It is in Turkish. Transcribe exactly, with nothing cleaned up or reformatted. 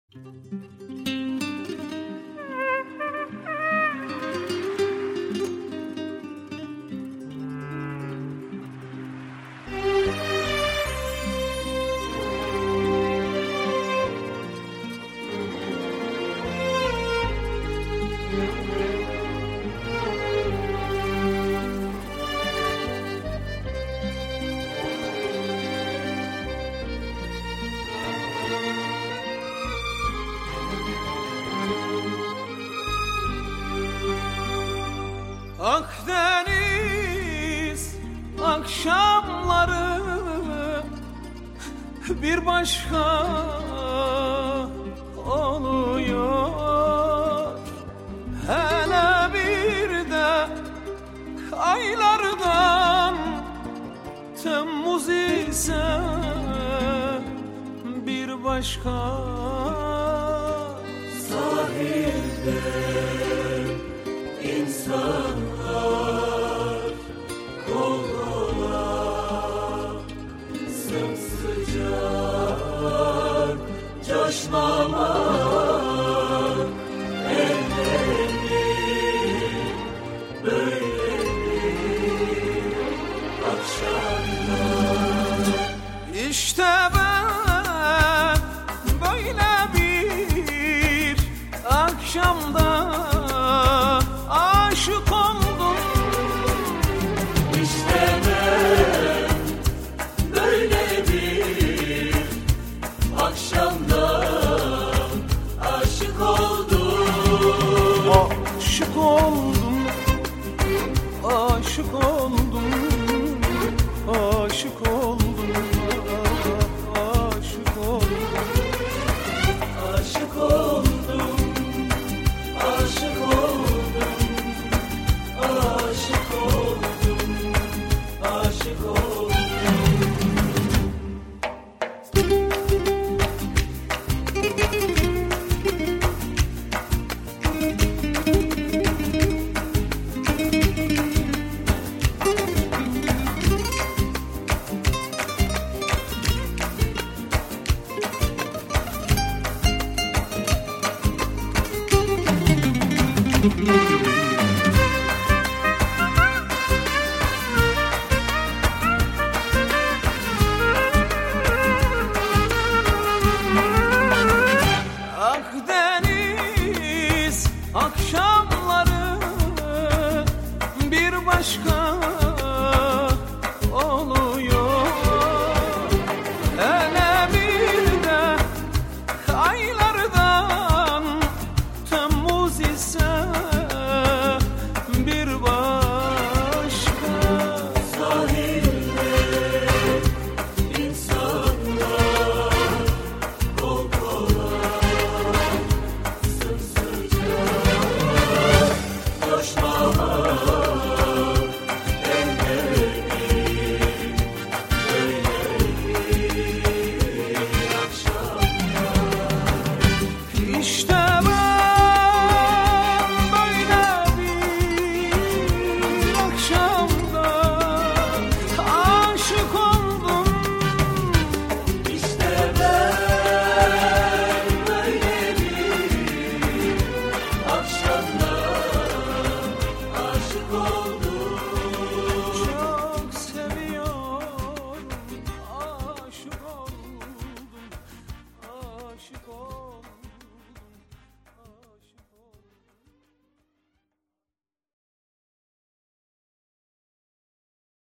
Akdeniz akşamları bir başka oluyor. Hele bir de aylardan Temmuz ise bir başka. Sahilde İnsanlar kol kola sımsıcak coşmamak ellerini böyledir akşamlar. İşte ben böyle bir akşamda aşık oldum. İşte ben böyle bir akşamda aşık oldum. Aşık oldum, aşık oldum, aşık oldum, aşık oldum, aşık oldum, aşık oldum. Aşık oldum, aşık oldum. Akdeniz akşam